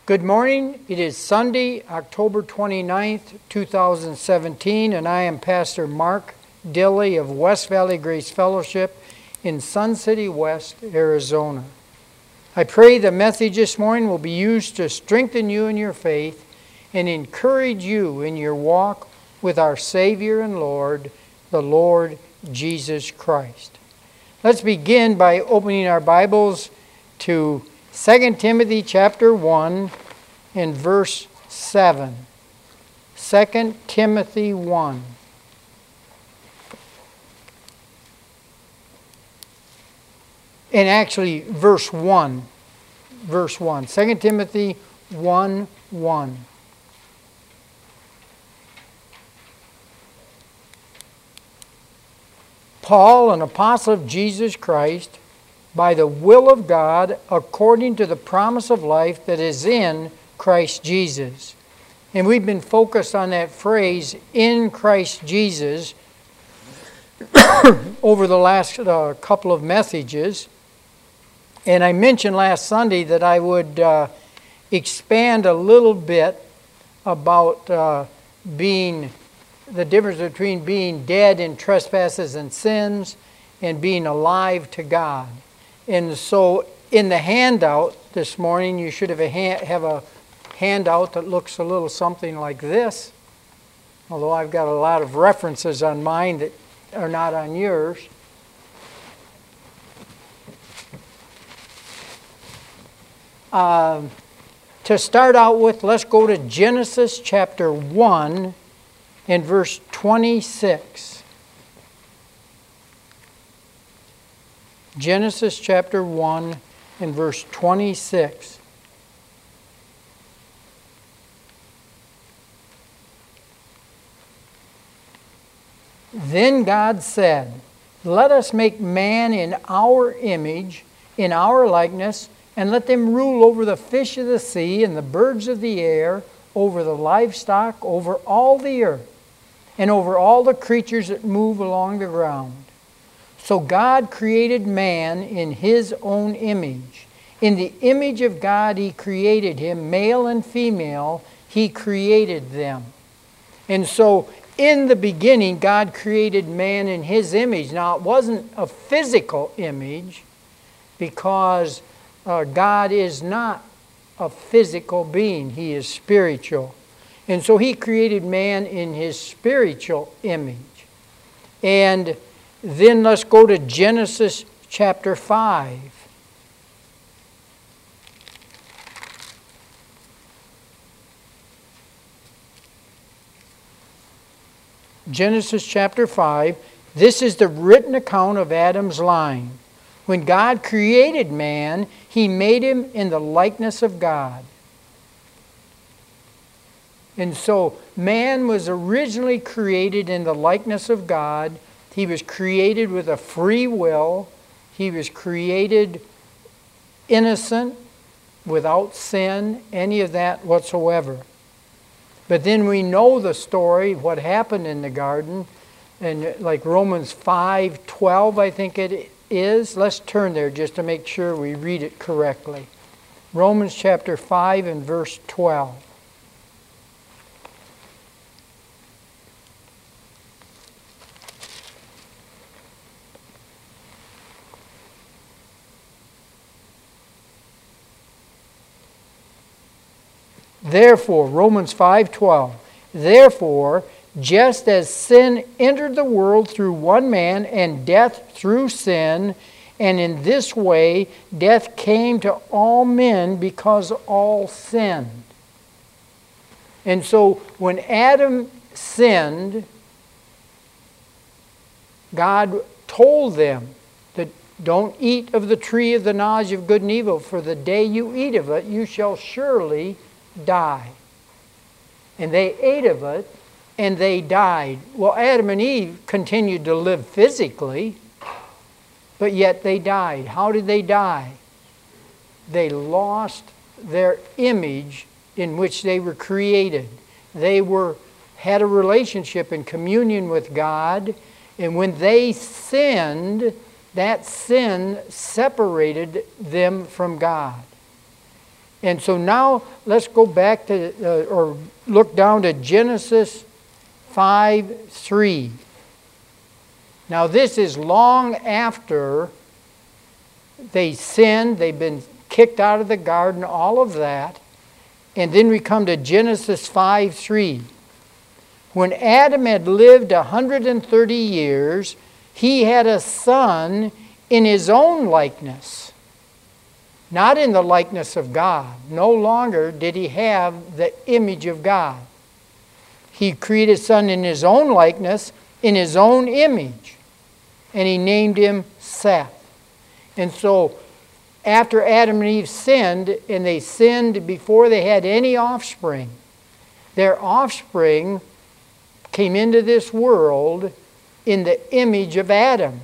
Good morning. It is Sunday, October 29th, 2017, and I am Pastor Mark Dilley of West Valley Grace Fellowship in Sun City West, Arizona. I pray the message this morning will be used to strengthen you in your faith and encourage you in your walk with our Savior and Lord, the Lord Jesus Christ. Let's begin by opening our Bibles to 2 Timothy chapter 1 and verse 7. 2 Timothy 1. And actually verse 1. Verse 1. 2 Timothy 1:1. Paul, an apostle of Jesus Christ, by the will of God, according to the promise of life that is in Christ Jesus. And we've been focused on that phrase, in Christ Jesus, over the last couple of messages. And I mentioned last Sunday that I would expand a little bit about being the difference between being dead in trespasses and sins and being alive to God. And so in the handout this morning, you should have a handout that looks a little something like this. Although I've got a lot of references on mine that are not on yours. To start out with, let's go to Genesis chapter 1 and verse 26. Genesis chapter 1 and verse 26. Then God said, "Let us make man in our image, in our likeness, and let them rule over the fish of the sea and the birds of the air, over the livestock, over all the earth, and over all the creatures that move along the ground." So God created man in His own image. In the image of God He created him, male and female, He created them. And so in the beginning, God created man in His image. Now, it wasn't a physical image because God is not a physical being. He is spiritual. And so He created man in His spiritual image. And then let's go to Genesis chapter 5. Genesis chapter 5. This is the written account of Adam's line. When God created man, He made him in the likeness of God. And so man was originally created in the likeness of God. He was created with a free will. He was created innocent, without sin, any of that whatsoever. But then we know the story, what happened in the garden, and like Romans 5:12, I think it is. Let's turn there just to make sure we read it correctly. Romans chapter 5 and verse 12. Therefore, Romans 5:12, therefore, just as sin entered the world through one man and death through sin, and in this way death came to all men because all sinned. And so when Adam sinned, God told them that don't eat of the tree of the knowledge of good and evil, for the day you eat of it, you shall surely die. And they ate of it, and they died. Well, Adam and Eve continued to live physically, but yet they died. How did they die? They lost their image in which they were created. They had a relationship and communion with God, and when they sinned, that sin separated them from God. And so now let's go back to, or look down to Genesis 5:3. Now this is long after they sinned, they've been kicked out of the garden, all of that. And then we come to Genesis 5:3. When Adam had lived 130 years, he had a son in his own likeness, not in the likeness of God. No longer did he have the image of God. He created a son in his own likeness, in his own image, and he named him Seth. And so after Adam and Eve sinned, and they sinned before they had any offspring, their offspring came into this world in the image of Adam.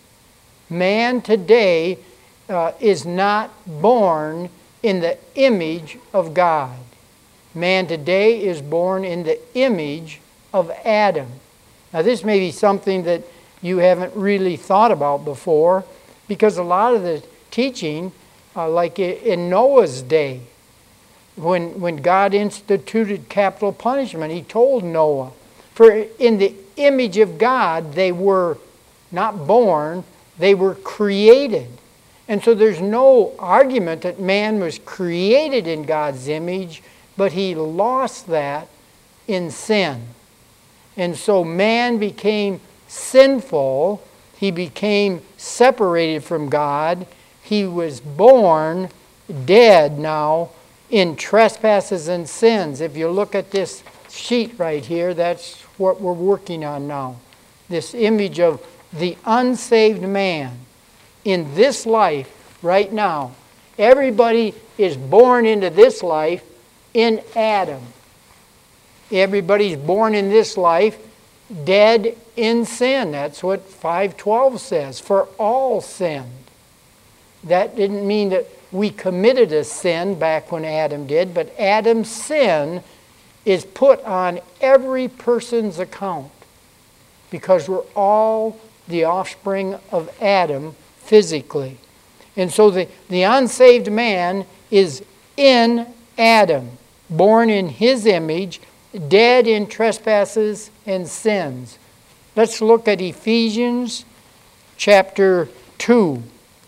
Man today is not born in the image of God. Man today is born in the image of Adam. Now this may be something that you haven't really thought about before, because a lot of the teaching, like in Noah's day, when God instituted capital punishment, he told Noah, for in the image of God they were not born, they were created. And so there's no argument that man was created in God's image, but he lost that in sin. And so man became sinful, he became separated from God, he was born dead now in trespasses and sins. If you look at this sheet right here, that's what we're working on now. This image of the unsaved man in this life right now. Everybody is born into this life in Adam. Everybody's born in this life dead in sin. That's what 5:12 says. For all sinned. That didn't mean that we committed a sin back when Adam did, but Adam's sin is put on every person's account because we're all the offspring of Adam physically. And so the unsaved man is in Adam, born in his image, dead in trespasses and sins. Let's look at Ephesians chapter 2.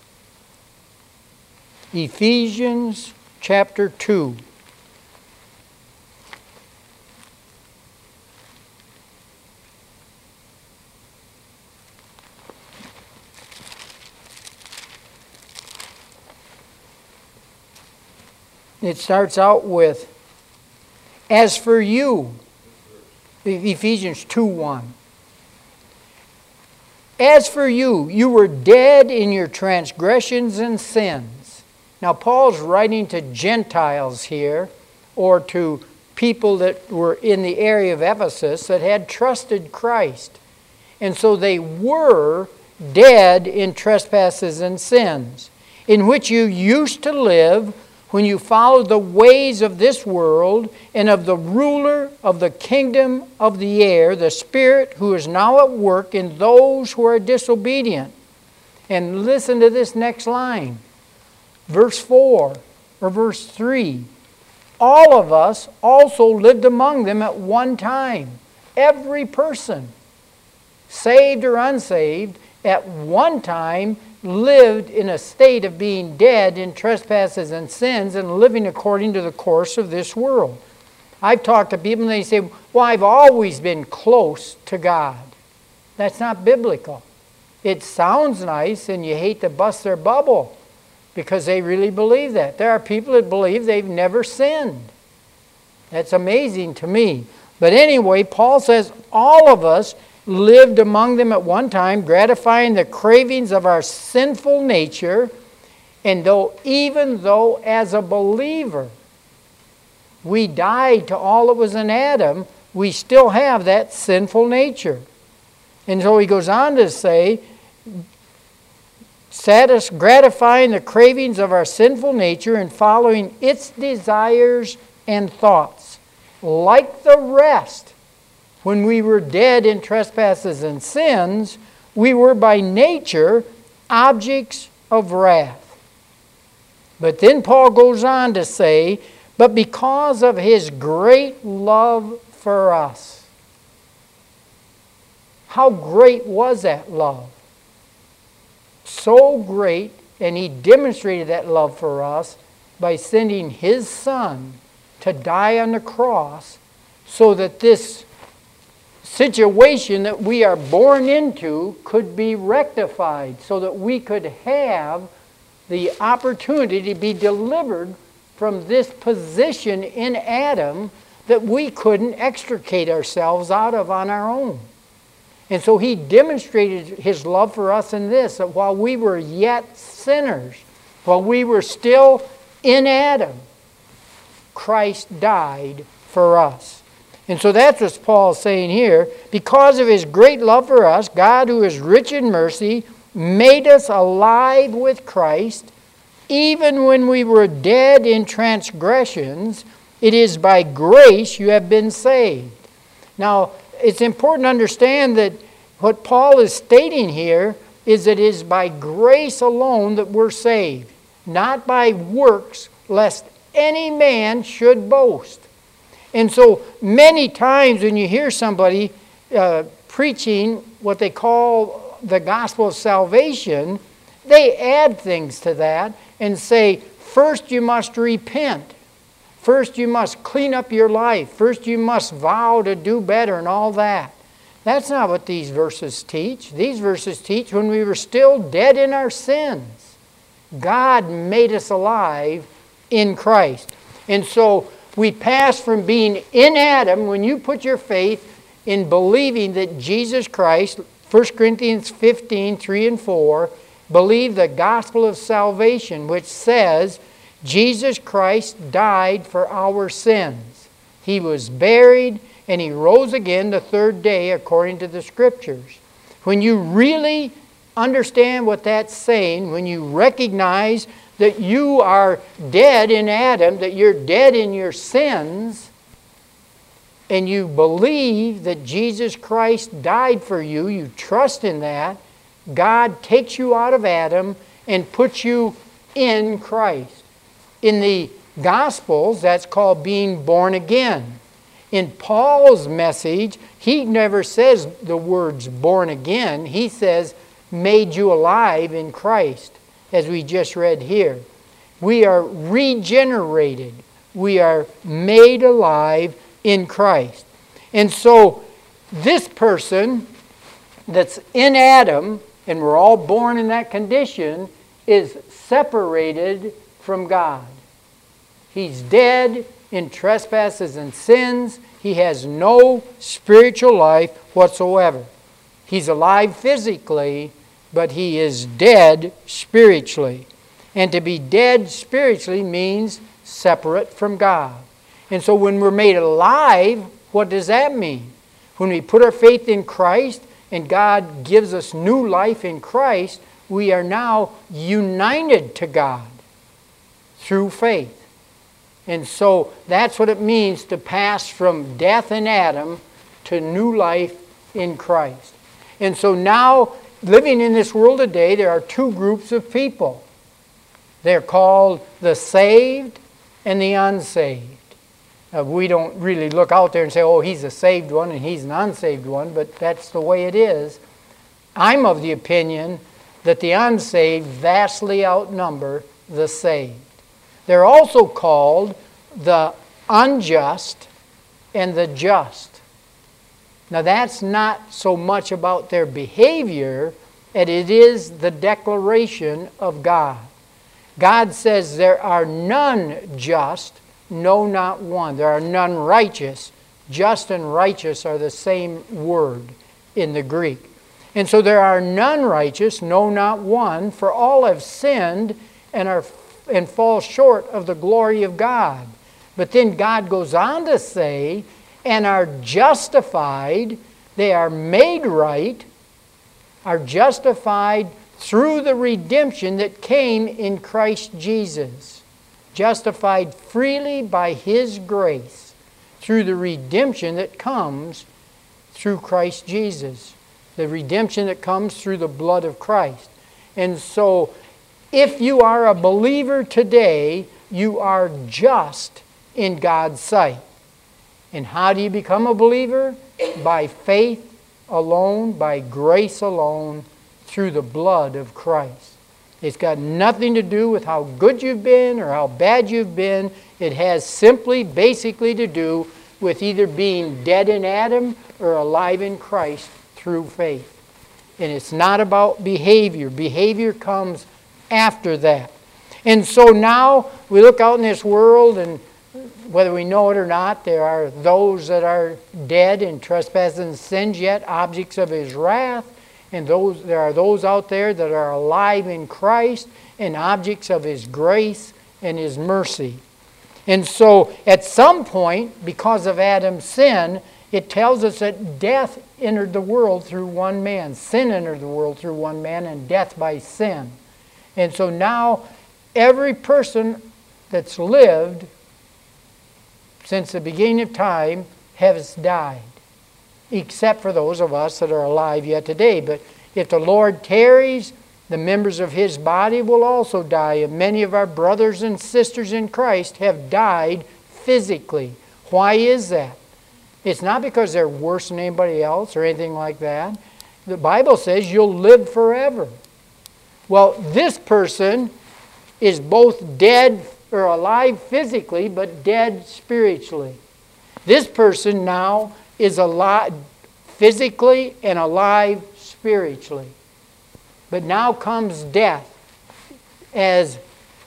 Ephesians chapter 2. It starts out with, as for you, Ephesians 2:1. As for you, you were dead in your transgressions and sins. Now Paul's writing to Gentiles here, or to people that were in the area of Ephesus that had trusted Christ. And so they were dead in trespasses and sins, in which you used to live when you followed the ways of this world and of the ruler of the kingdom of the air, the Spirit who is now at work in those who are disobedient. And listen to this next line, verse 4 or verse 3. All of us also lived among them at one time. Every person, saved or unsaved, at one time lived in a state of being dead in trespasses and sins and living according to the course of this world. I've talked to people and they say, well, I've always been close to God. That's not biblical. It sounds nice and you hate to bust their bubble because they really believe that. There are people that believe they've never sinned. That's amazing to me. But anyway, Paul says all of us lived among them at one time, gratifying the cravings of our sinful nature, and even though as a believer we died to all that was in Adam, we still have that sinful nature. And so he goes on to say, gratifying the cravings of our sinful nature and following its desires and thoughts. Like the rest, when we were dead in trespasses and sins, we were by nature objects of wrath. But then Paul goes on to say, but because of his great love for us. How great was that love? So great, and he demonstrated that love for us by sending his Son to die on the cross so that this situation that we are born into could be rectified, so that we could have the opportunity to be delivered from this position in Adam that we couldn't extricate ourselves out of on our own. And so he demonstrated his love for us in this, that while we were yet sinners, while we were still in Adam, Christ died for us. And so that's what Paul's saying here. Because of his great love for us, God, who is rich in mercy, made us alive with Christ, even when we were dead in transgressions. It is by grace you have been saved. Now, it's important to understand that what Paul is stating here is that it is by grace alone that we're saved, not by works, lest any man should boast. And so many times when you hear somebody preaching what they call the gospel of salvation, they add things to that and say, first you must repent. First you must clean up your life. First you must vow to do better and all that. That's not what these verses teach. These verses teach when we were still dead in our sins, God made us alive in Christ. And so we pass from being in Adam, when you put your faith in believing that Jesus Christ, 1 Corinthians 15, 3 and 4, believe the gospel of salvation, which says Jesus Christ died for our sins. He was buried and he rose again the third day according to the Scriptures. When you really understand what that's saying, when you recognize that you are dead in Adam, that you're dead in your sins, and you believe that Jesus Christ died for you, you trust in that, God takes you out of Adam and puts you in Christ. In the Gospels, that's called being born again. In Paul's message, he never says the words born again. He says made you alive in Christ, as we just read here. We are regenerated. We are made alive in Christ. And so this person that's in Adam, and we're all born in that condition, is separated from God. He's dead in trespasses and sins. He has no spiritual life whatsoever. He's alive physically, but he is dead spiritually. And to be dead spiritually means separate from God. And so when we're made alive, what does that mean? When we put our faith in Christ and God gives us new life in Christ, we are now united to God through faith. And so that's what it means to pass from death in Adam to new life in Christ. And so now, living in this world today, there are two groups of people. They're called the saved and the unsaved. We don't really look out there and say, oh, he's a saved one and he's an unsaved one, but that's the way it is. I'm of the opinion that the unsaved vastly outnumber the saved. They're also called the unjust and the just. Now that's not so much about their behavior as it is the declaration of God. God says there are none just, no, not one. There are none righteous. Just and righteous are the same word in the Greek. And so there are none righteous, no, not one, for all have sinned and fall short of the glory of God. But then God goes on to say, and are justified, they are made right, are justified through the redemption that came in Christ Jesus. Justified freely by His grace through the redemption that comes through Christ Jesus. The redemption that comes through the blood of Christ. And so If you are a believer today, you are just in God's sight. And how do you become a believer? By faith alone, by grace alone, through the blood of Christ. It's got nothing to do with how good you've been or how bad you've been. It has simply, basically to do with either being dead in Adam or alive in Christ through faith. And it's not about behavior. Behavior comes after that. And so now we look out in this world, and whether we know it or not, there are those that are dead in trespasses and sins, yet objects of His wrath. And there are those out there that are alive in Christ and objects of His grace and His mercy. And so at some point, because of Adam's sin, it tells us that death entered the world through one man. Sin entered the world through one man, and death by sin. And so now every person that's lived since the beginning of time has died, except for those of us that are alive yet today. But if the Lord tarries, the members of His body will also die. And many of our brothers and sisters in Christ have died physically. Why is that? It's not because they're worse than anybody else or anything like that. The Bible says you'll live forever. Well, this person is both dead or alive physically, but dead spiritually. This person now is alive physically and alive spiritually. But now comes death as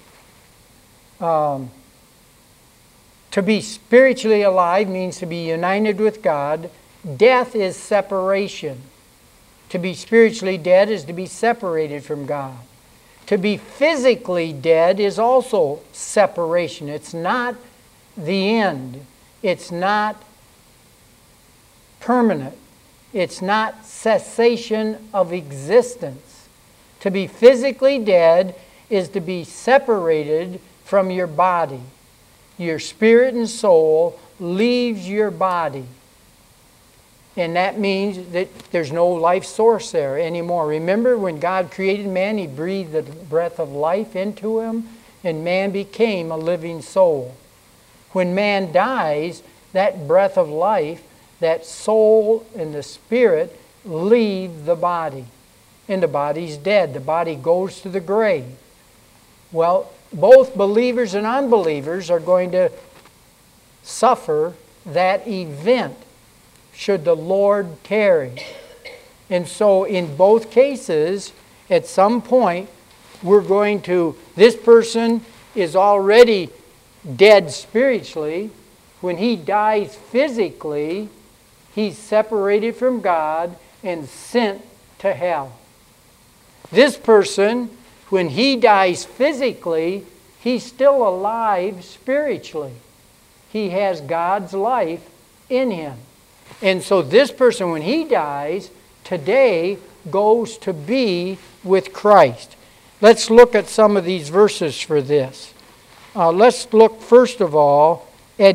to be spiritually alive means to be united with God. Death is separation. To be spiritually dead is to be separated from God. To be physically dead is also separation. It's not the end. It's not permanent. It's not cessation of existence. To be physically dead is to be separated from your body. Your spirit and soul leaves your body. And that means that there's no life source there anymore. Remember when God created man, He breathed the breath of life into him, and man became a living soul. When man dies, that breath of life, that soul and the spirit leave the body. And the body's dead. The body goes to the grave. Well, both believers and unbelievers are going to suffer that event should the Lord tarry. And so in both cases, at some point, this person is already dead spiritually. When he dies physically, he's separated from God and sent to hell. This person, when he dies physically, he's still alive spiritually. He has God's life in him. And so this person, when he dies, today goes to be with Christ. Let's look at some of these verses for this. Let's look first of all at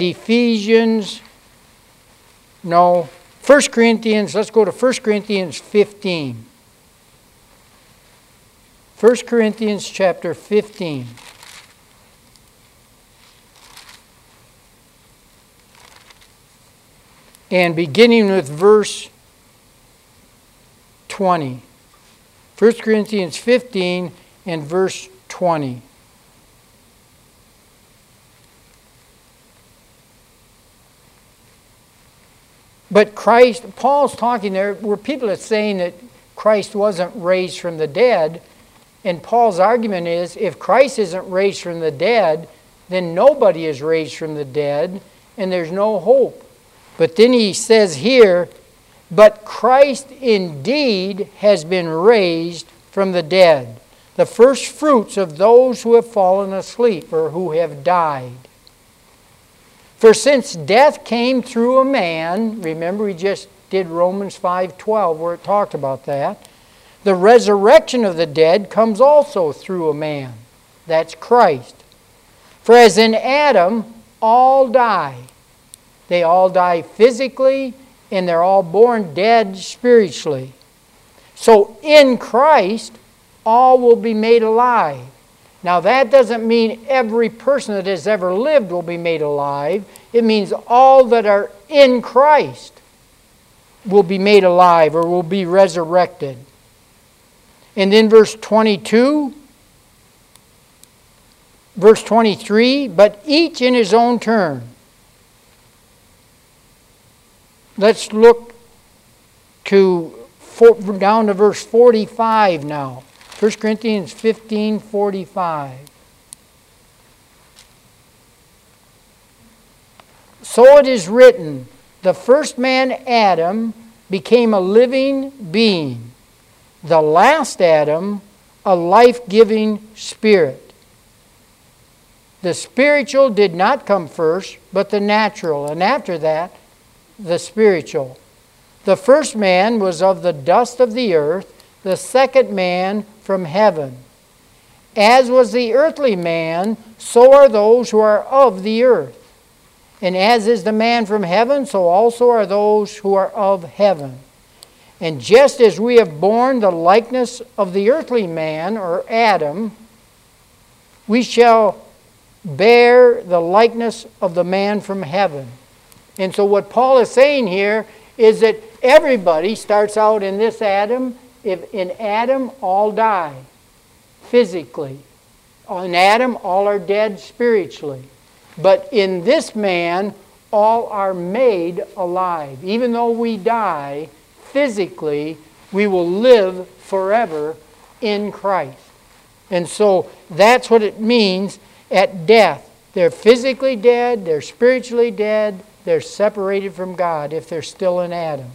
1 Corinthians. Let's go to 1 Corinthians 15. 1 Corinthians chapter 15. And beginning with verse 20. 1 Corinthians 15 and verse 20. But Christ, Paul's talking there, where people are saying that Christ wasn't raised from the dead. And Paul's argument is, if Christ isn't raised from the dead, then nobody is raised from the dead, and there's no hope. But then he says here, but Christ indeed has been raised from the dead, the first fruits of those who have fallen asleep or who have died. For since death came through a man, remember we just did Romans 5:12 where it talked about that, the resurrection of the dead comes also through a man. That's Christ. For as in Adam all die. They all die physically, and they're all born dead spiritually. So in Christ, all will be made alive. Now that doesn't mean every person that has ever lived will be made alive. It means all that are in Christ will be made alive or will be resurrected. And in verse 22, verse 23, but each in his own turn. Let's look down to verse 45 now. 1 Corinthians 15:45. So it is written, the first man, Adam, became a living being. The last Adam, a life-giving spirit. The spiritual did not come first, but the natural, and after that, the spiritual. The first man was of the dust of the earth, the second man from heaven. As was the earthly man, so are those who are of the earth. And as is the man from heaven, so also are those who are of heaven. And just as we have borne the likeness of the earthly man, or Adam, we shall bear the likeness of the man from heaven. And so what Paul is saying here is that everybody starts out in this Adam. In Adam, all die physically. In Adam, all are dead spiritually. But in this man, all are made alive. Even though we die physically, we will live forever in Christ. And so that's what it means at death. They're physically dead, they're spiritually dead, they're separated from God if they're still in Adam.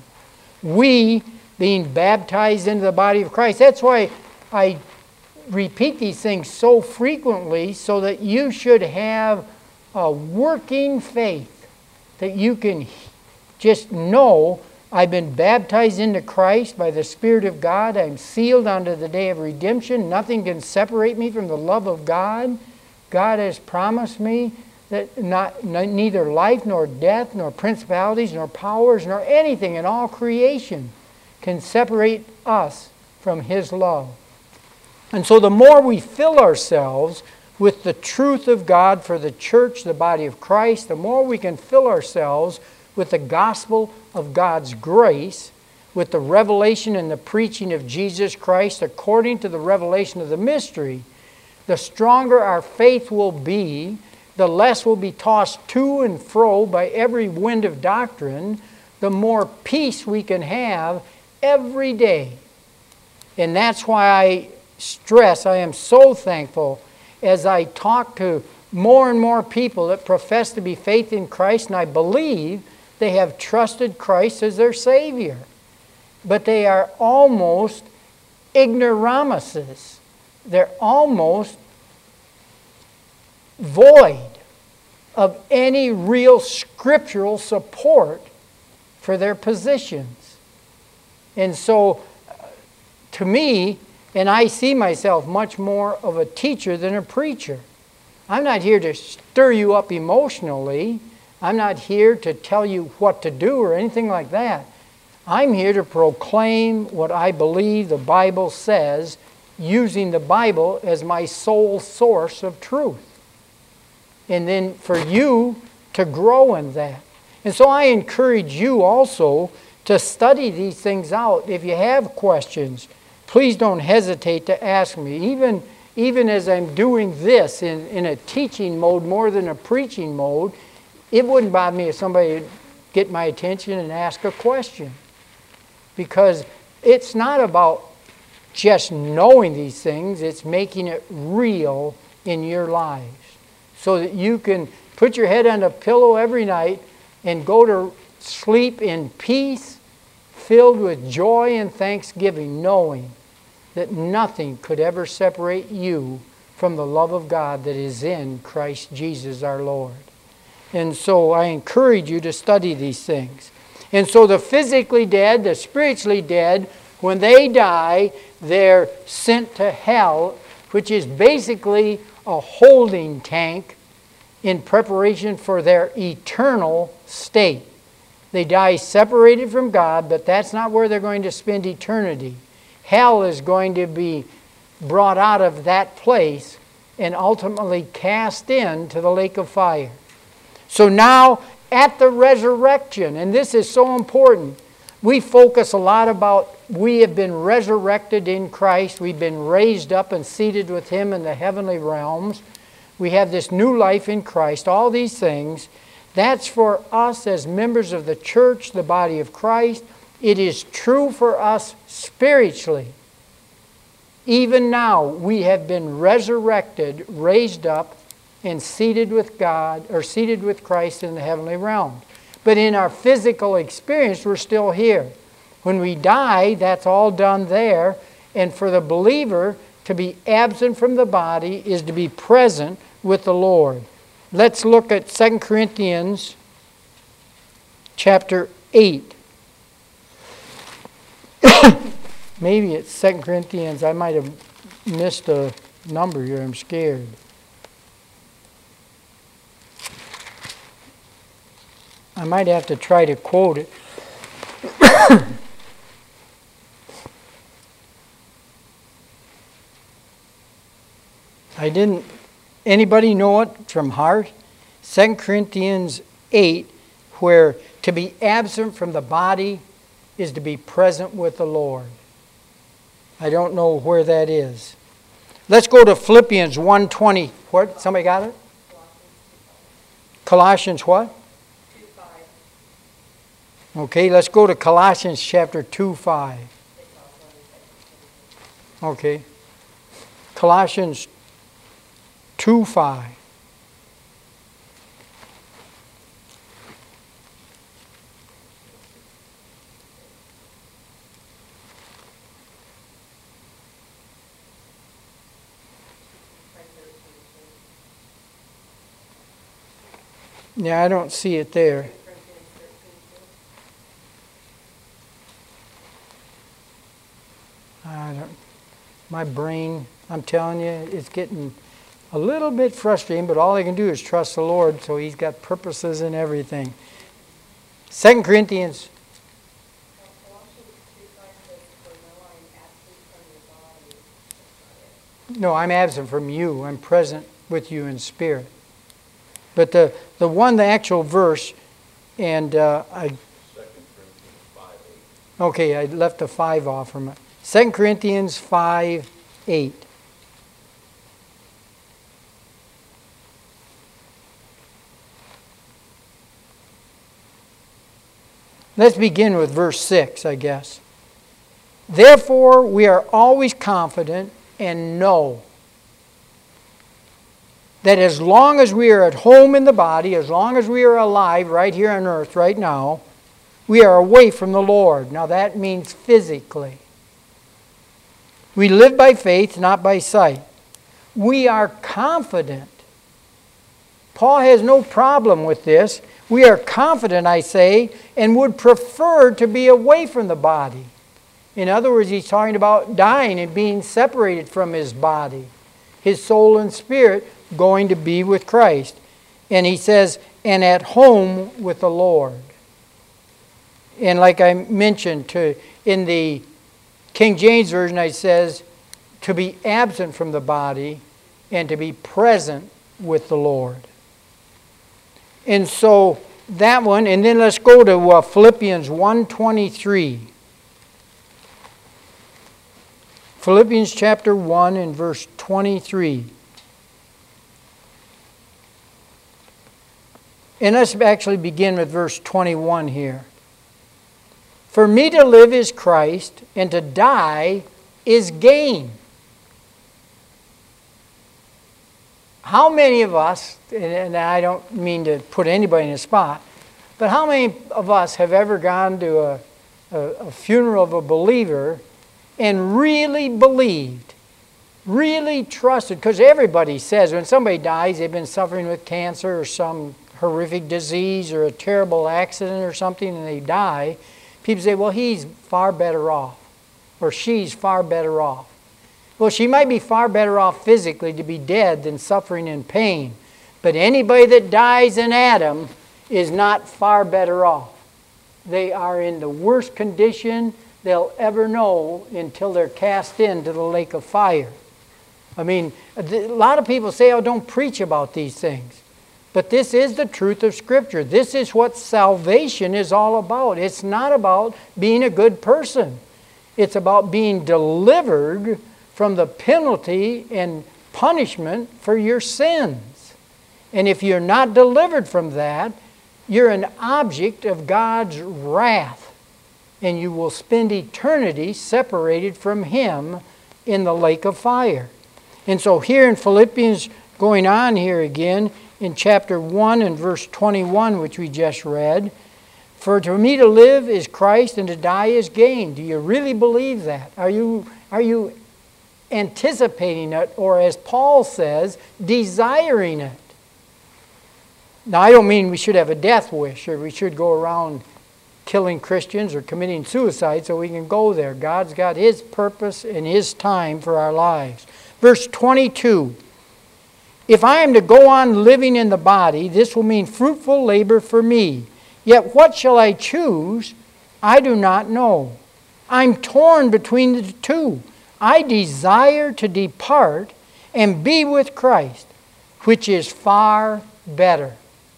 We, being baptized into the body of Christ, that's why I repeat these things so frequently, so that you should have a working faith, that you can just know, I've been baptized into Christ by the Spirit of God. I'm sealed unto the day of redemption. Nothing can separate me from the love of God. God has promised me that neither life nor death nor principalities nor powers nor anything in all creation can separate us from His love. And so the more we fill ourselves with the truth of God for the church, the body of Christ, the more we can fill ourselves with the gospel of God's grace, with the revelation and the preaching of Jesus Christ according to the revelation of the mystery, the stronger our faith will be, the less we'll be tossed to and fro by every wind of doctrine, the more peace we can have every day. And that's why I stress, I am so thankful as I talk to more and more people that profess to be faith in Christ, and I believe they have trusted Christ as their Savior. But they are almost ignoramuses. They're almost void of any real scriptural support for their positions. And so, to me, and I see myself much more of a teacher than a preacher. I'm not here to stir you up emotionally. I'm not here to tell you what to do or anything like that. I'm here to proclaim what I believe the Bible says, using the Bible as my sole source of truth. And then for you to grow in that. And so I encourage you also to study these things out. If you have questions, please don't hesitate to ask me. Even as I'm doing this in a teaching mode more than a preaching mode, it wouldn't bother me if somebody would get my attention and ask a question. Because it's not about just knowing these things, it's making it real in your lives. So that you can put your head on a pillow every night and go to sleep in peace, filled with joy and thanksgiving, knowing that nothing could ever separate you from the love of God that is in Christ Jesus our Lord. And so I encourage you to study these things. And so the physically dead, the spiritually dead, when they die, they're sent to hell, which is basically a holding tank in preparation for their eternal state. They die separated from God, but that's not where they're going to spend eternity. Hell is going to be brought out of that place and ultimately cast into the lake of fire. So now, at the resurrection, and this is so important, we focus a lot about we have been resurrected in Christ. We've been raised up and seated with Him in the heavenly realms. We have this new life in Christ. All these things, that's for us as members of the church, the body of Christ. It is true for us spiritually. Even now, we have been resurrected, raised up, and seated with God, or seated with Christ in the heavenly realms. But in our physical experience, we're still here. When we die, that's all done there. And for the believer, to be absent from the body is to be present with the Lord. Let's look at 2 Corinthians chapter 8. Maybe it's 2 Corinthians. I might have missed a number here. I'm scared. I might have to try to quote it. I didn't. Anybody know it from heart? 2 Corinthians 8, where to be absent from the body is to be present with the Lord. I don't know where that is. Let's go to Philippians 1:20. What? Somebody got it? Colossians what? 2:5. Okay, let's go to Colossians chapter 2:5. Okay. Colossians 2:5. Yeah, I don't see it there. My brain, I'm telling you, it's getting a little bit frustrating, but all I can do is trust the Lord, so He's got purposes in everything. 2 Corinthians. No, I'm absent from you. I'm present with you in spirit. But the actual verse, and I... 2 Corinthians 5:8. Okay, I left the 5 off from it. 2 Corinthians 5:8. Let's begin with verse 6, I guess. Therefore, we are always confident and know that as long as we are at home in the body, as long as we are alive right here on earth right now, we are away from the Lord. Now that means physically. We live by faith, not by sight. We are confident. Paul has no problem with this. We are confident, I say, and would prefer to be away from the body. In other words, he's talking about dying and being separated from his body. His soul and spirit going to be with Christ. And he says, and at home with the Lord. And like I mentioned, in the King James Version, it says, to be absent from the body and to be present with the Lord. And so that one, and then let's go to Philippians 1:23. Philippians chapter 1 and verse 23. And let's actually begin with verse 21 here. For me to live is Christ, and to die is gain. How many of us, and I don't mean to put anybody in a spot, but how many of us have ever gone to a funeral of a believer and really believed, really trusted? Because everybody says when somebody dies, they've been suffering with cancer or some horrific disease or a terrible accident or something, and they die. People say, well, he's far better off, or she's far better off. Well, she might be far better off physically to be dead than suffering in pain. But anybody that dies in Adam is not far better off. They are in the worst condition they'll ever know until they're cast into the lake of fire. I mean, a lot of people say, oh, don't preach about these things. But this is the truth of Scripture. This is what salvation is all about. It's not about being a good person. It's about being delivered from the penalty and punishment for your sins. And if you're not delivered from that, you're an object of God's wrath. And you will spend eternity separated from Him in the lake of fire. And so here in Philippians, going on here again, in chapter 1 and verse 21, which we just read, for to me to live is Christ and to die is gain. Do you really believe that? Are you anticipating it, or as Paul says, desiring it? Now, I don't mean we should have a death wish, or we should go around killing Christians or committing suicide so we can go there. God's got His purpose and His time for our lives. Verse 22, if I am to go on living in the body, this will mean fruitful labor for me. Yet what shall I choose? I do not know. I'm torn between the two. I desire to depart and be with Christ, which is far better.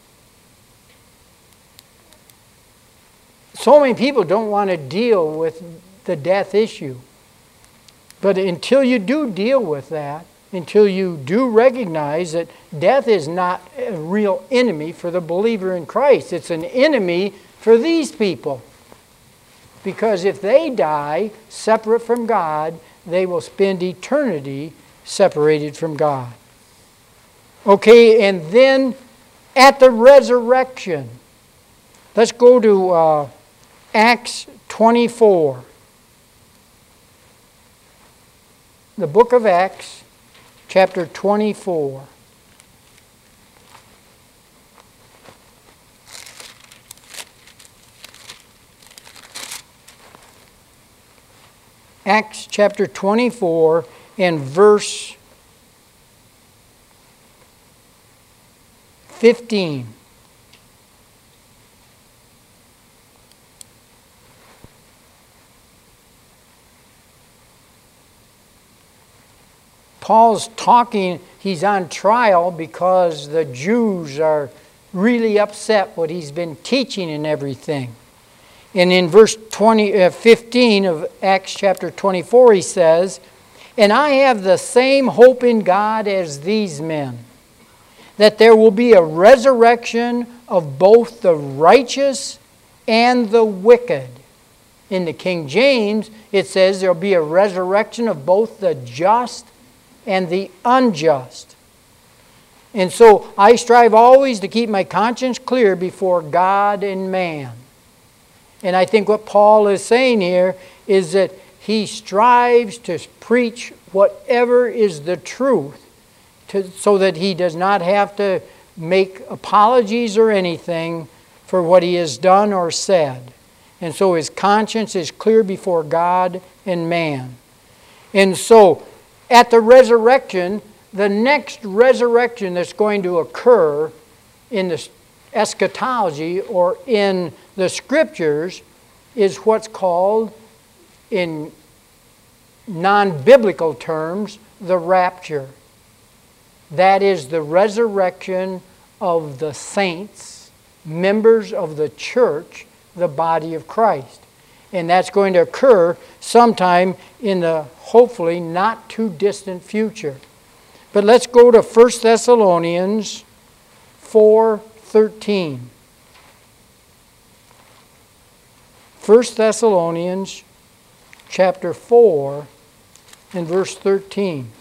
So many people don't want to deal with the death issue. But until you do deal with that, until you do recognize that death is not a real enemy for the believer in Christ. It's an enemy for these people. Because if they die separate from God, they will spend eternity separated from God. Okay, and then at the resurrection, let's go to Acts 24. The book of Acts, chapter 24. Acts chapter 24 and verse 15. Paul's talking, he's on trial because the Jews are really upset what he's been teaching and everything. And in verse 15 of Acts chapter 24, he says, and I have the same hope in God as these men, that there will be a resurrection of both the righteous and the wicked. In the King James, it says there will be a resurrection of both the just and the unjust. And so I strive always to keep my conscience clear before God and man. And I think what Paul is saying here is that he strives to preach whatever is the truth so that he does not have to make apologies or anything for what he has done or said. And so his conscience is clear before God and man. And so at the resurrection, the next resurrection that's going to occur in the eschatology or in the Scriptures is what's called, in non-biblical terms, the rapture. That is the resurrection of the saints, members of the church, the body of Christ. And that's going to occur sometime in the hopefully not too distant future. But let's go to 1 Thessalonians 4:13. 1 Thessalonians chapter 4 and verse 13.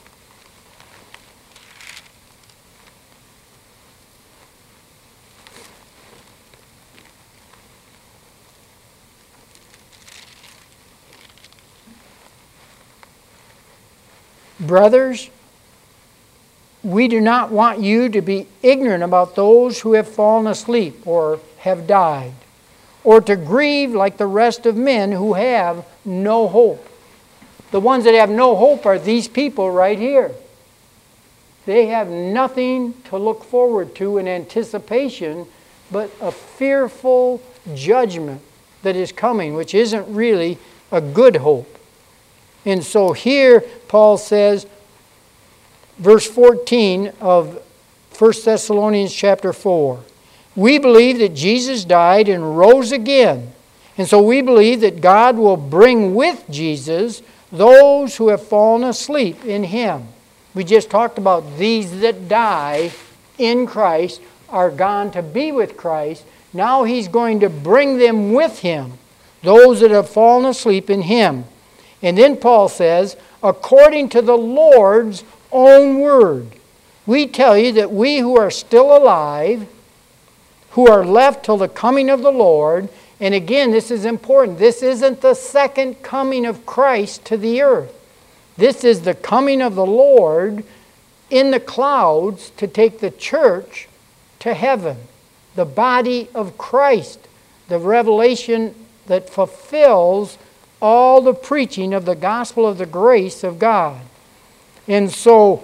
Brothers, we do not want you to be ignorant about those who have fallen asleep or have died, or to grieve like the rest of men who have no hope. The ones that have no hope are these people right here. They have nothing to look forward to in anticipation but a fearful judgment that is coming, which isn't really a good hope. And so here Paul says, verse 14 of 1 Thessalonians chapter 4. We believe that Jesus died and rose again. And so we believe that God will bring with Jesus those who have fallen asleep in Him. We just talked about these that die in Christ are gone to be with Christ. Now He's going to bring them with Him, those that have fallen asleep in Him. And then Paul says, according to the Lord's own word, we tell you that we who are still alive, who are left till the coming of the Lord, and again, this is important. This isn't the second coming of Christ to the earth. This is the coming of the Lord in the clouds to take the church to heaven, the body of Christ, the revelation that fulfills all the preaching of the gospel of the grace of God. And so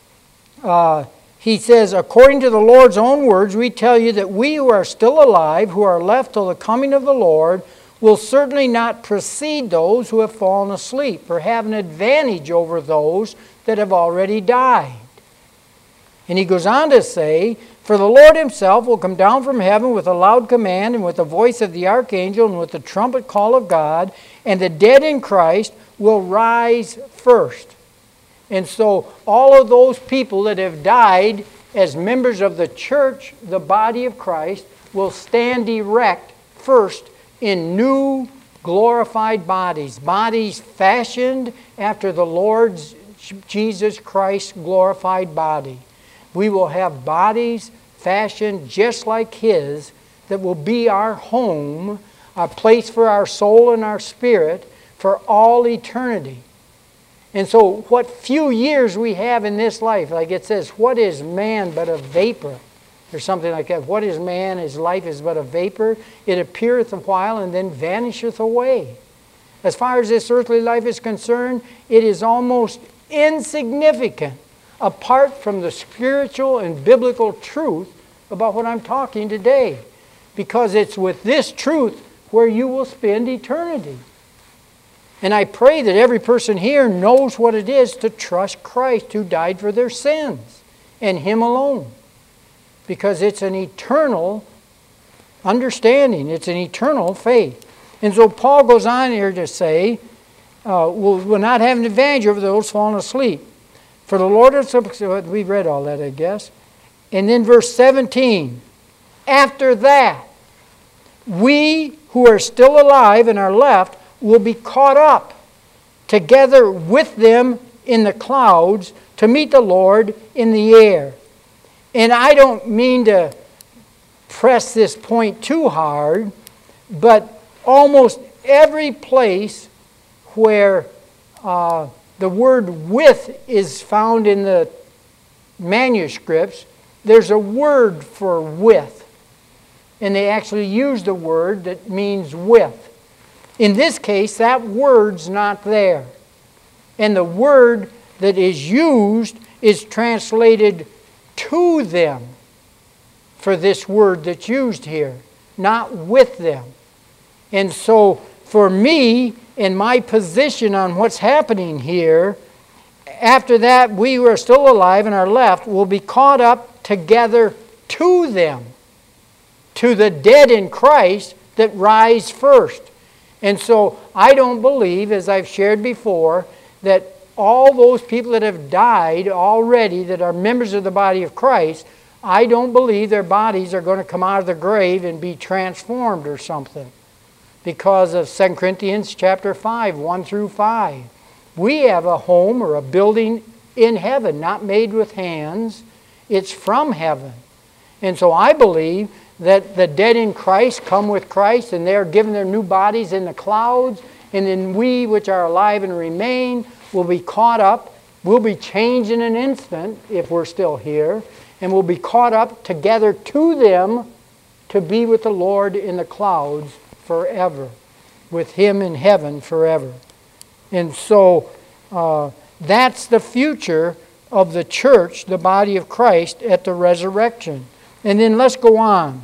he says, according to the Lord's own words, we tell you that we who are still alive, who are left till the coming of the Lord, will certainly not precede those who have fallen asleep, or have an advantage over those that have already died. And he goes on to say, for the Lord Himself will come down from heaven with a loud command, and with the voice of the archangel, and with the trumpet call of God, and the dead in Christ will rise first. And so all of those people that have died as members of the church, the body of Christ, will stand erect first in new glorified bodies. Bodies fashioned after the Lord Jesus Christ's glorified body. We will have bodies fashioned just like His that will be our home, a place for our soul and our spirit for all eternity. And so what few years we have in this life, like it says, what is man but a vapor? Or something like that. What is man? His life is but a vapor. It appeareth a while and then vanisheth away. As far as this earthly life is concerned, it is almost insignificant apart from the spiritual and biblical truth about what I'm talking today. Because it's with this truth where you will spend eternity. And I pray that every person here knows what it is to trust Christ who died for their sins and Him alone. Because it's an eternal understanding. It's an eternal faith. And so Paul goes on here to say, we'll not have an advantage over those fallen asleep. For the Lord is... We've read all that, I guess. And then verse 17. After that, we who are still alive and are left will be caught up together with them in the clouds to meet the Lord in the air. And I don't mean to press this point too hard, but almost every place where the word with is found in the manuscripts, there's a word for with. And they actually use the word that means with. In this case, that word's not there. And the word that is used is translated to them for this word that's used here, not with them. And so for me, in my position on what's happening here, after that we who are still alive and are left will be caught up together to them, to the dead in Christ that rise first. And so I don't believe, as I've shared before, that all those people that have died already that are members of the body of Christ, I don't believe their bodies are going to come out of the grave and be transformed or something. Because of 2 Corinthians chapter 5, 1 through 5. We have a home or a building in heaven, not made with hands. It's from heaven. And so I believe that the dead in Christ come with Christ and they are given their new bodies in the clouds. And then we which are alive and remain will be caught up. We'll be changed in an instant if we're still here. And we'll be caught up together to them to be with the Lord in the clouds forever. With Him in heaven forever. And so that's the future of the church, the body of Christ, at the resurrection. And then let's go on.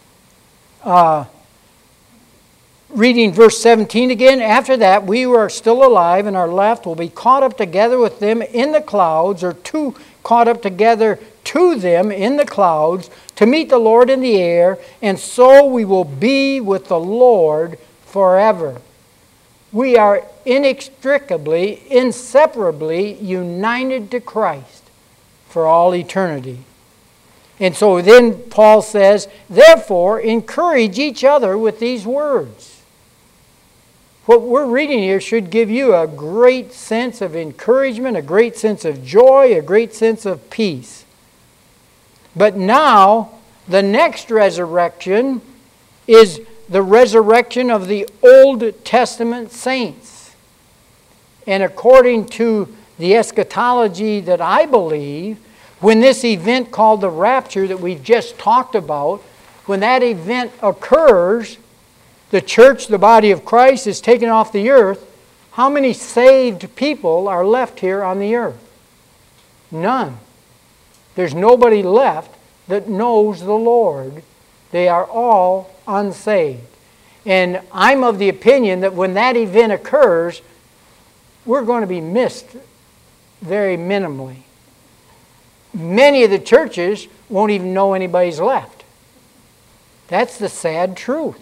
Reading verse 17 again. After that, we who are still alive and are left will be caught up together with them in the clouds, or to caught up together to them in the clouds to meet the Lord in the air, and so we will be with the Lord forever. We are inextricably, inseparably united to Christ for all eternity. And so then Paul says, therefore, encourage each other with these words. What we're reading here should give you a great sense of encouragement, a great sense of joy, a great sense of peace. But now, the next resurrection is the resurrection of the Old Testament saints. And according to the eschatology that I believe, when this event called the rapture that we've just talked about, when that event occurs, the church, the body of Christ, is taken off the earth. How many saved people are left here on the earth? None. There's nobody left that knows the Lord. They are all unsaved. And I'm of the opinion that when that event occurs, we're going to be missed very minimally. Many of the churches won't even know anybody's left. That's the sad truth.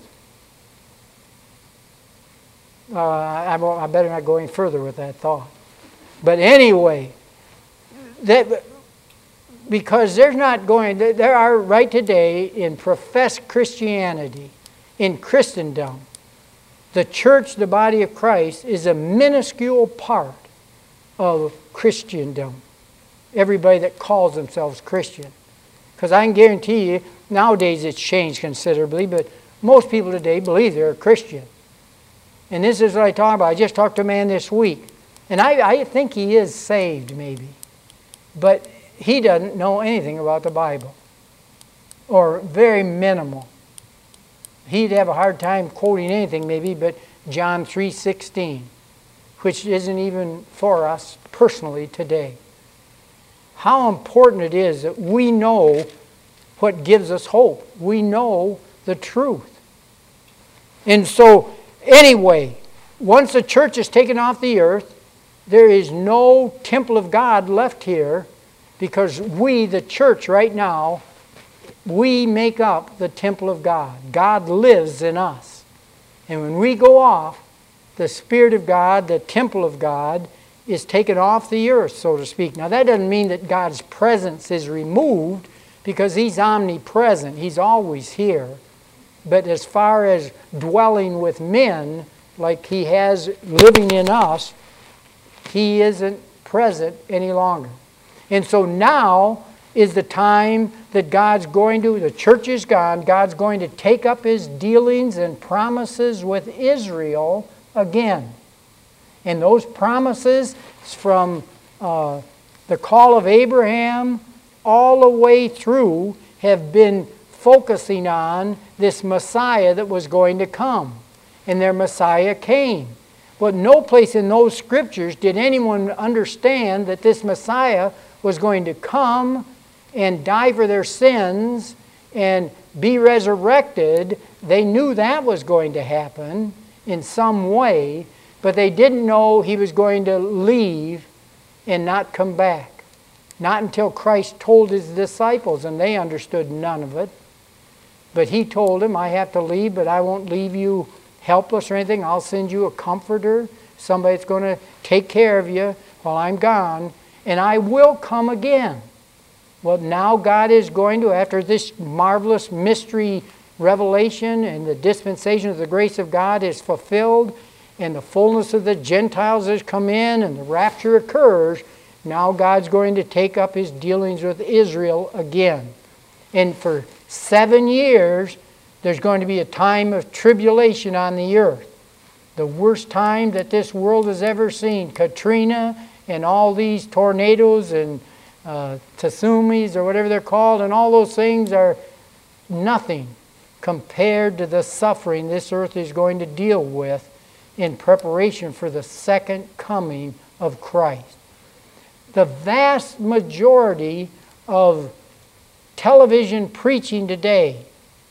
I better not go any further with that thought. But anyway, because there are right today in professed Christianity, in Christendom, the church, the body of Christ, is a minuscule part of Christendom. Everybody that calls themselves Christian. Because I can guarantee you, nowadays it's changed considerably, but most people today believe they're a Christian. And this is what I talk about. I just talked to a man this week. And I think he is saved, maybe. But he doesn't know anything about the Bible. Or very minimal. He'd have a hard time quoting anything, maybe, but John 3:16, which isn't even for us personally today. How important it is that we know what gives us hope. We know the truth. And so, anyway, once the church is taken off the earth, there is no temple of God left here, because we, the church right now, we make up the temple of God. God lives in us. And when we go off, the Spirit of God, the temple of God, is taken off the earth, so to speak. Now, that doesn't mean that God's presence is removed, because He's omnipresent. He's always here. But as far as dwelling with men, like He has living in us, He isn't present any longer. And so now is the time that the church is gone, God's going to take up His dealings and promises with Israel again. And those promises from the call of Abraham all the way through have been focusing on this Messiah that was going to come. And their Messiah came. But no place in those scriptures did anyone understand that this Messiah was going to come and die for their sins and be resurrected. They knew that was going to happen in some way, but they didn't know He was going to leave and not come back. Not until Christ told His disciples, and they understood none of it. But He told them, I have to leave, but I won't leave you helpless or anything. I'll send you a comforter, somebody that's going to take care of you while I'm gone, and I will come again. Well, now God is going to, after this marvelous mystery revelation and the dispensation of the grace of God is fulfilled, and the fullness of the Gentiles has come in, and the rapture occurs, now God's going to take up His dealings with Israel again. And for 7 years, there's going to be a time of tribulation on the earth. The worst time that this world has ever seen. Katrina and all these tornadoes and tsunamis or whatever they're called, and all those things are nothing compared to the suffering this earth is going to deal with in preparation for the second coming of Christ. The vast majority of television preaching today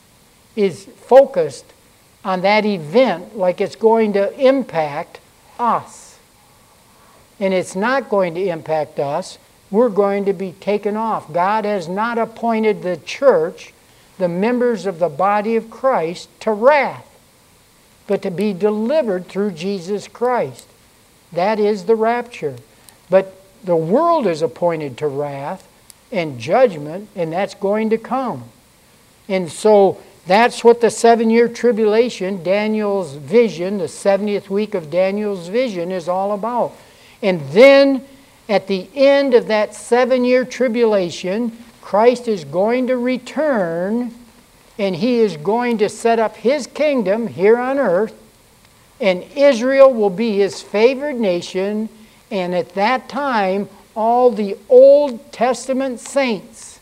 is focused on that event like it's going to impact us. And it's not going to impact us. we're going to be taken off. God has not appointed the church, the members of the body of Christ, to wrath, but to be delivered through Jesus Christ. That is the rapture. But the world is appointed to wrath and judgment, and that's going to come. And so that's what the 7-year tribulation, Daniel's vision, the 70th week of Daniel's vision is all about. And then at the end of that 7-year tribulation, Christ is going to return, and He is going to set up His kingdom here on earth, and Israel will be His favored nation, and at that time, all the Old Testament saints,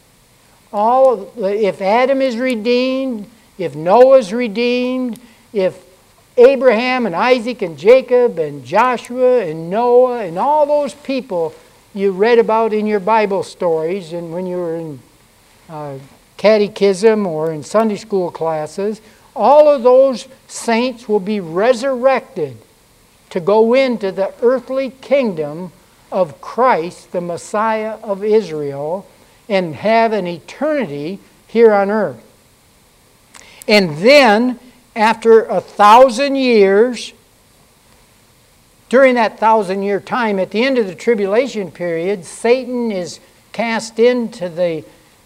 if Adam is redeemed, if Noah is redeemed, if Abraham and Isaac and Jacob and Joshua and Noah and all those people you read about in your Bible stories and when you were in catechism or in Sunday school classes, all of those saints will be resurrected to go into the earthly kingdom of Christ, the Messiah of Israel, and have an eternity here on earth. And then, after 1,000 years, during that 1,000-year time, at the end of the tribulation period, Satan is cast into the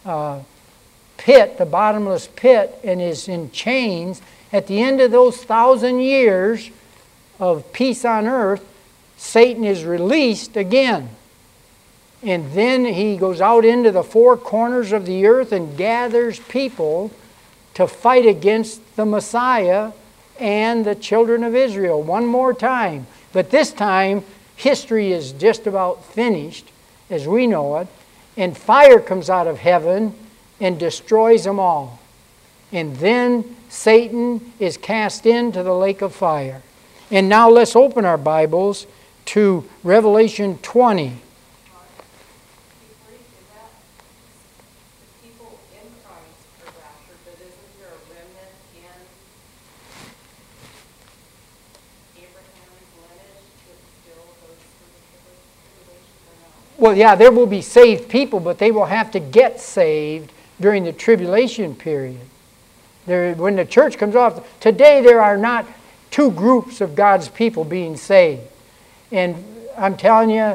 pit, the bottomless pit, and is in chains. At the end of those 1,000 years of peace on earth, Satan is released again. And then he goes out into the four corners of the earth and gathers people to fight against the Messiah and the children of Israel one more time. But this time, history is just about finished, as we know it, and fire comes out of heaven and destroys them all. And then Satan is cast into the lake of fire. And now let's open our Bibles to Revelation 20. Well, yeah, there will be saved people, but they will have to get saved during the tribulation period. When the church comes off, today there are not two groups of God's people being saved. And I'm telling you,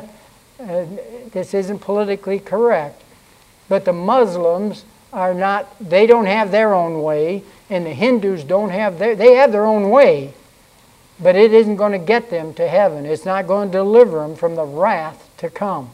this isn't politically correct, but the Muslims are not, they don't have their own way, and the Hindus don't have they have their own way, but it isn't going to get them to heaven. It's not going to deliver them from the wrath to come.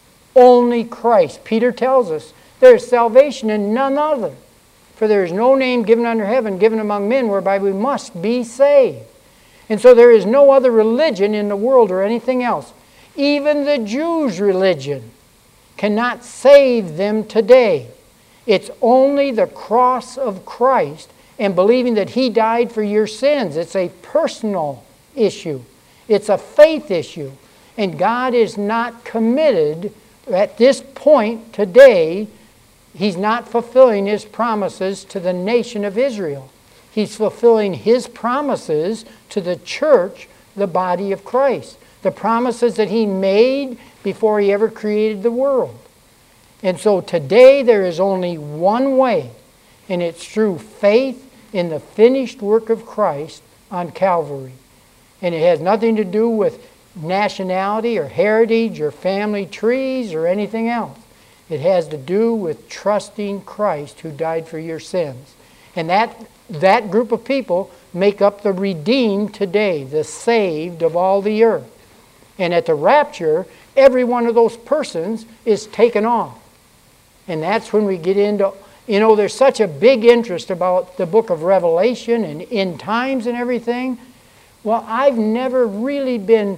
Only Christ. Peter tells us there is salvation in none other. For there is no name given under heaven, given among men, whereby we must be saved. And so there is no other religion in the world or anything else. Even the Jews' religion cannot save them today. It's only the cross of Christ and believing that He died for your sins. It's a personal issue. It's a faith issue. And God is not committed at this point today. He's not fulfilling His promises to the nation of Israel. He's fulfilling His promises to the church, the body of Christ. The promises that He made before He ever created the world. And so today there is only one way, and it's through faith in the finished work of Christ on Calvary. And it has nothing to do with nationality or heritage or family trees or anything else. It has to do with trusting Christ who died for your sins. And that group of people make up the redeemed today, the saved of all the earth. And at the rapture, every one of those persons is taken off. And that's when we get into, there's such a big interest about the book of Revelation and end times and everything. Well, I've never really been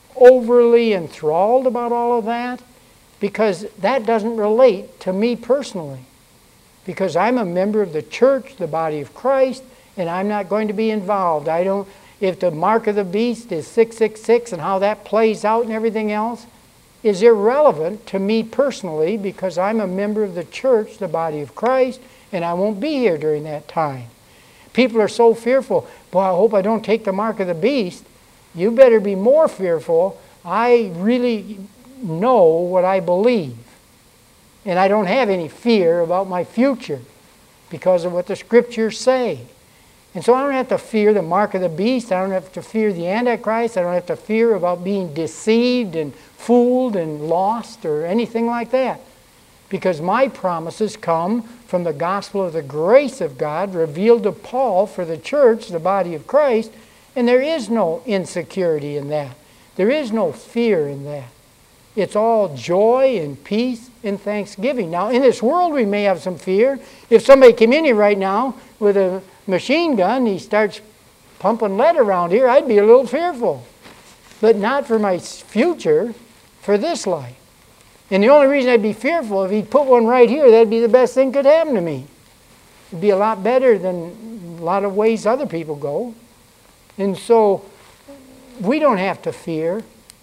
overly enthralled about all of that because that doesn't relate to me personally. Because I'm a member of the church, the body of Christ, and I'm not going to be involved. If the mark of the beast is 666 and how that plays out and everything else is irrelevant to me personally because I'm a member of the church, the body of Christ, and I won't be here during that time. People are so fearful. Boy, I hope I don't take the mark of the beast. You better be more fearful. I really know what I believe. And I don't have any fear about my future because of what the Scriptures say. And so I don't have to fear the mark of the beast. I don't have to fear the Antichrist. I don't have to fear about being deceived and fooled and lost or anything like that. Because my promises come from the gospel of the grace of God revealed to Paul for the church, the body of Christ, and there is no insecurity in that. There is no fear in that. It's all joy and peace and thanksgiving. Now, in this world we may have some fear. If somebody came in here right now with a machine gun and he starts pumping lead around here, I'd be a little fearful. But not for my future, for this life. And the only reason I'd be fearful, if he'd put one right here, that'd be the best thing could happen to me. It'd be a lot better than a lot of ways other people go. And so we don't have to fear.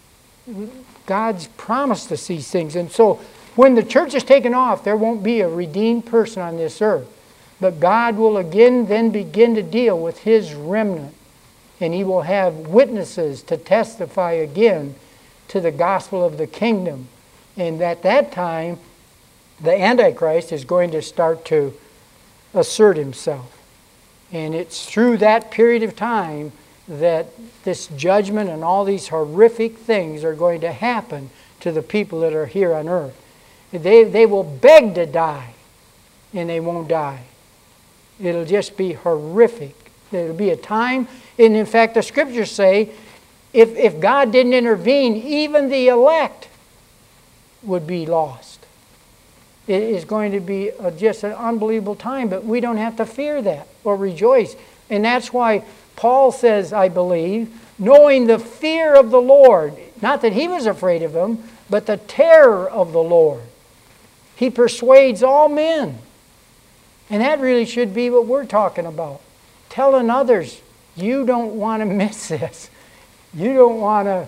God's promised us these things. And so when the church is taken off, there won't be a redeemed person on this earth. But God will again then begin to deal with His remnant. And He will have witnesses to testify again to the gospel of the kingdom. And at that time, the Antichrist is going to start to assert himself. And it's through that period of time that this judgment and all these horrific things are going to happen to the people that are here on earth. They will beg to die, and they won't die. It'll just be horrific. There'll be a time, and in fact the Scriptures say, if God didn't intervene, even the elect would be lost. It is going to be just an unbelievable time, but we don't have to fear that or rejoice. And that's why Paul says, I believe, knowing the fear of the Lord, not that he was afraid of him, but the terror of the Lord. He persuades all men. And that really should be what we're talking about. Telling others, you don't want to miss this. You don't want to,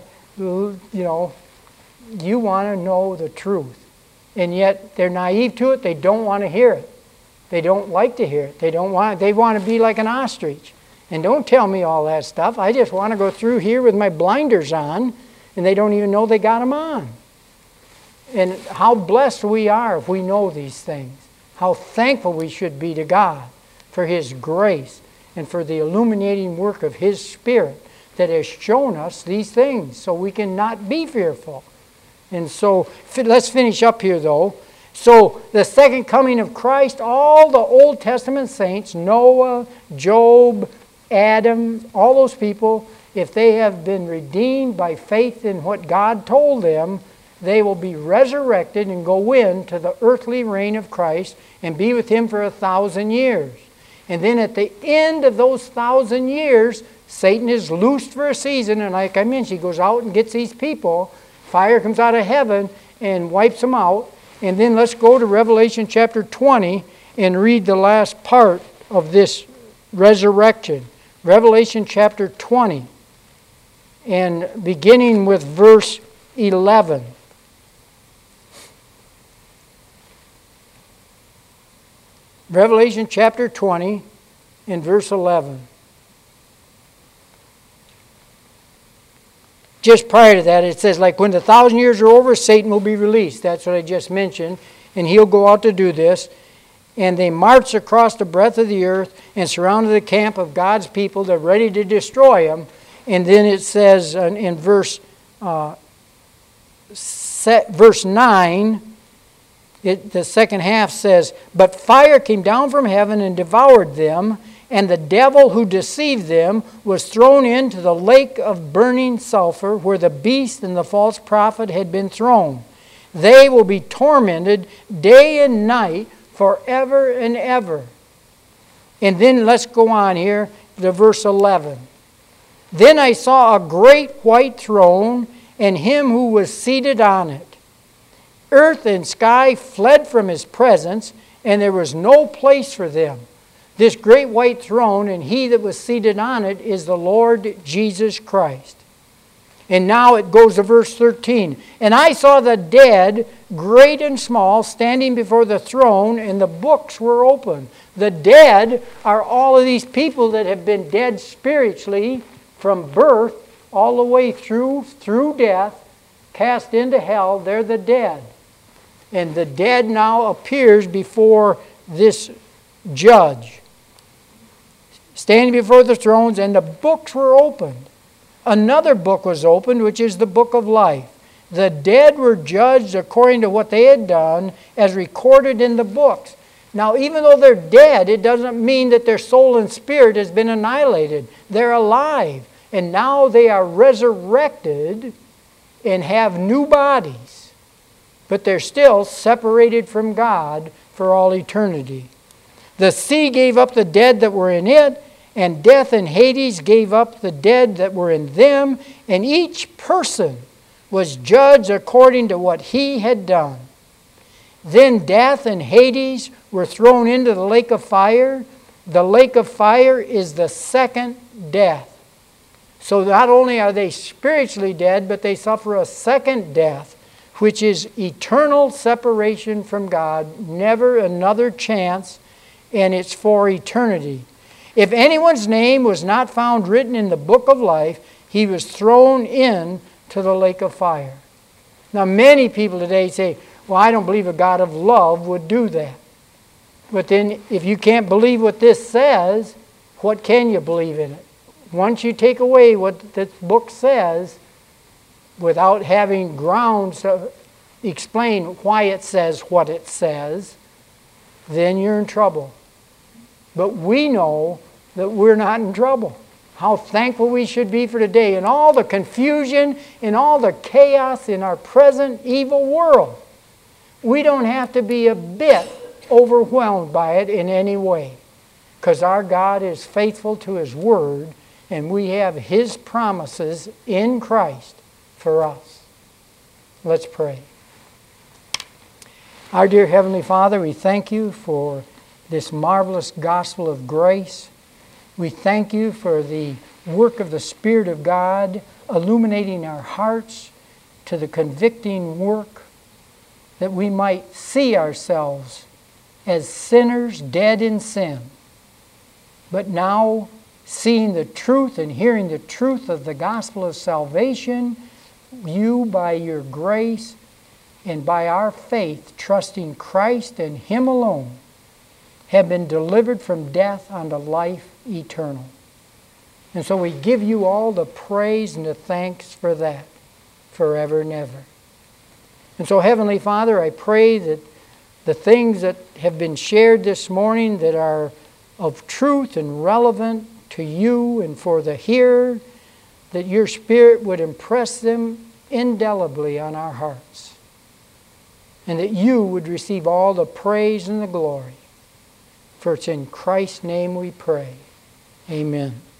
you want to know the truth. And yet they're naive to it. They don't want to hear it. They don't like to hear it. They want to be like an ostrich. And don't tell me all that stuff. I just want to go through here with my blinders on, and they don't even know they got them on. And how blessed we are if we know these things. How thankful we should be to God for His grace and for the illuminating work of His Spirit that has shown us these things so we can not be fearful. And so, let's finish up here though. So, the second coming of Christ, all the Old Testament saints, Noah, Job, Adam, all those people, if they have been redeemed by faith in what God told them, they will be resurrected and go into the earthly reign of Christ and be with Him for 1,000 years. And then at the end of those 1,000 years, Satan is loosed for a season, and like I mentioned, he goes out and gets these people. Fire comes out of heaven and wipes them out. And then let's go to Revelation chapter 20 and read the last part of this resurrection. Revelation chapter 20, and beginning with verse 11. Revelation chapter 20 and verse 11. Just prior to that, it says, like when the 1,000 years are over, Satan will be released. That's what I just mentioned. And he'll go out to do this. And they marched across the breadth of the earth and surrounded the camp of God's people. They're ready to destroy them. And then it says in verse 9, the second half says, but fire came down from heaven and devoured them, and the devil who deceived them was thrown into the lake of burning sulfur where the beast and the false prophet had been thrown. They will be tormented day and night forever and ever. And then let's go on here to verse 11. Then I saw a great white throne and Him who was seated on it. Earth and sky fled from His presence, and there was no place for them. This great white throne and He that was seated on it is the Lord Jesus Christ. And now it goes to verse 13. And I saw the dead, great and small, standing before the throne, and the books were open. The dead are all of these people that have been dead spiritually from birth all the way through death, cast into hell. They're the dead. And the dead now appears before this judge, standing before the thrones, and the books were opened. Another book was opened, which is the book of life. The dead were judged according to what they had done, as recorded in the books. Now, even though they're dead, it doesn't mean that their soul and spirit has been annihilated. They're alive, and now they are resurrected and have new bodies. But they're still separated from God for all eternity. The sea gave up the dead that were in it, and death and Hades gave up the dead that were in them, and each person was judged according to what he had done. Then death and Hades were thrown into the lake of fire. The lake of fire is the second death. So not only are they spiritually dead, but they suffer a second death, which is eternal separation from God, never another chance, and it's for eternity. If anyone's name was not found written in the book of life, he was thrown into the lake of fire. Now, many people today say, well, I don't believe a God of love would do that. But then, if you can't believe what this says, what can you believe in it? Once you take away what this book says, without having grounds to explain why it says what it says, then you're in trouble. But we know that we're not in trouble. How thankful we should be for today, and all the confusion and all the chaos in our present evil world. We don't have to be a bit overwhelmed by it in any way, because our God is faithful to His Word, and we have His promises in Christ for us. Let's pray. Our dear Heavenly Father, we thank You for this marvelous gospel of grace. We thank You for the work of the Spirit of God illuminating our hearts to the convicting work, that we might see ourselves as sinners dead in sin, but now seeing the truth and hearing the truth of the gospel of salvation, You, by Your grace and by our faith, trusting Christ and Him alone, have been delivered from death unto life eternal. And so we give You all the praise and the thanks for that, forever and ever. And so, Heavenly Father, I pray that the things that have been shared this morning that are of truth and relevant to You and for the hearer, that Your Spirit would impress them indelibly on our hearts, and that You would receive all the praise and the glory. For it's in Christ's name we pray. Amen.